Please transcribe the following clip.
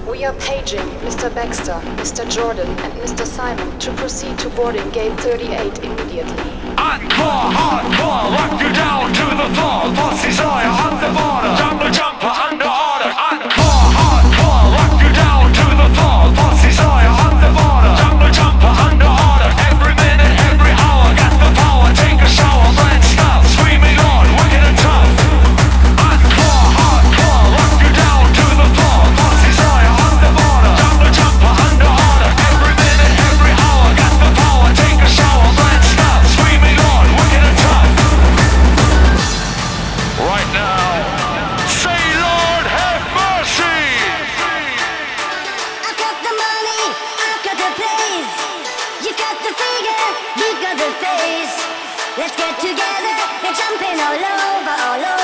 We are paging Mr. Baxter, Mr. Jordan, and Mr. Simon to proceed to boarding gate 38 immediately. Encore, hardcore, rock you down to the floor. Pussy Sawyer on the border, jungle jumper under order. Encore, hardcore, rock you down to the floor. Pussy Sawyer on the border, jungle jumper under order. Every minute, every hour, got the power, take a shower, brand stuff, screaming on, wicked and tough. Encore, hardcore, rock you down to the floor. Pussy Sawyer on the border, jungle jumper under order. Every minute, every hour, got the power, take a shower, brand stuff, screaming on, wicked and tough. Right now, say Lord have mercy. I've got the money, I've got the place. You got the figure, you got the face. Let's get together, we're jumping all over, all over.